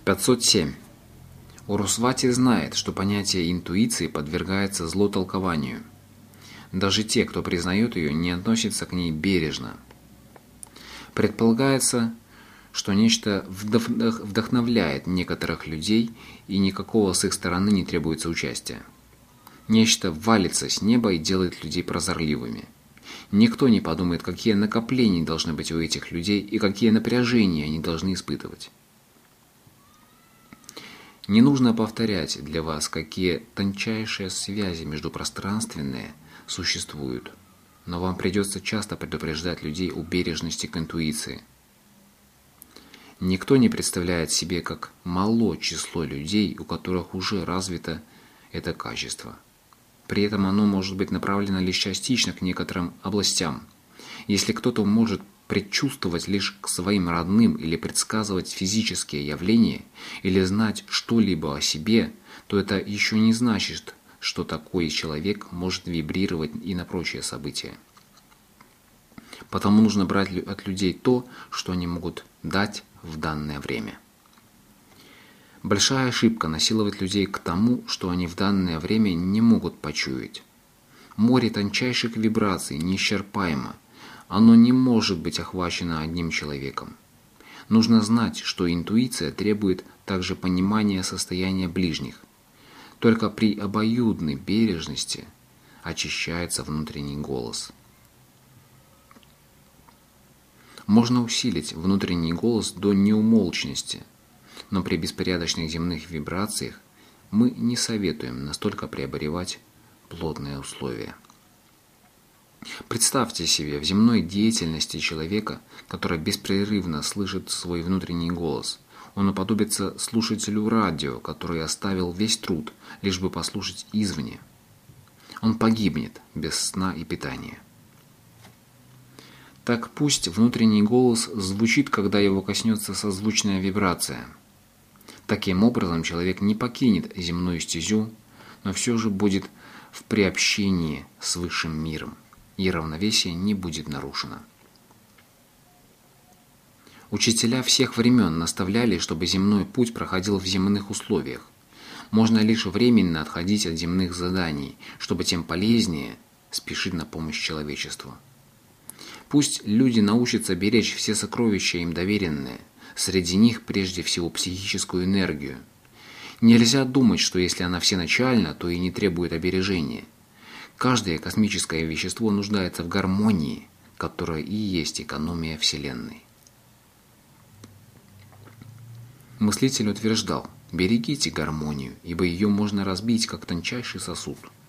507. Урусвати знает, что понятие интуиции подвергается злотолкованию. Даже те, кто признает ее, не относятся к ней бережно. Предполагается, что нечто вдохновляет некоторых людей, и никакого с их стороны не требуется участия. Нечто валится с неба и делает людей прозорливыми. Никто не подумает, какие накопления должны быть у этих людей и какие напряжения они должны испытывать. Не нужно повторять для вас, какие тончайшие связи междупространственные существуют, но вам придется часто предупреждать людей о бережности к интуиции. Никто не представляет себе, как мало число людей, у которых уже развито это качество. При этом оно может быть направлено лишь частично к некоторым областям. Если кто-то может предчувствовать лишь к своим родным или предсказывать физические явления, или знать что-либо о себе, то это еще не значит, что такой человек может вибрировать и на прочие события. Потому нужно брать от людей то, что они могут дать в данное время. Большая ошибка насиловать людей к тому, что они в данное время не могут почуять. Море тончайших вибраций неисчерпаемо. Оно не может быть охвачено одним человеком. Нужно знать, что интуиция требует также понимания состояния ближних. Только при обоюдной бережности очищается внутренний голос. Можно усилить внутренний голос до неумолчности, но при беспорядочных земных вибрациях мы не советуем настолько приобревать плотные условия. Представьте себе в земной деятельности человека, который беспрерывно слышит свой внутренний голос. Он уподобится слушателю радио, который оставил весь труд, лишь бы послушать извне. Он погибнет без сна и питания. Так пусть внутренний голос звучит, когда его коснется созвучная вибрация. Таким образом, человек не покинет земную стезю, но все же будет в приобщении с высшим миром, и равновесие не будет нарушено. Учителя всех времен наставляли, чтобы земной путь проходил в земных условиях. Можно лишь временно отходить от земных заданий, чтобы тем полезнее спешить на помощь человечеству. Пусть люди научатся беречь все сокровища им доверенные, среди них прежде всего психическую энергию. Нельзя думать, что если она всеначальна, то и не требует обережения. Каждое космическое вещество нуждается в гармонии, которая и есть экономия Вселенной. Мыслитель утверждал: берегите гармонию, ибо ее можно разбить, как тончайший сосуд.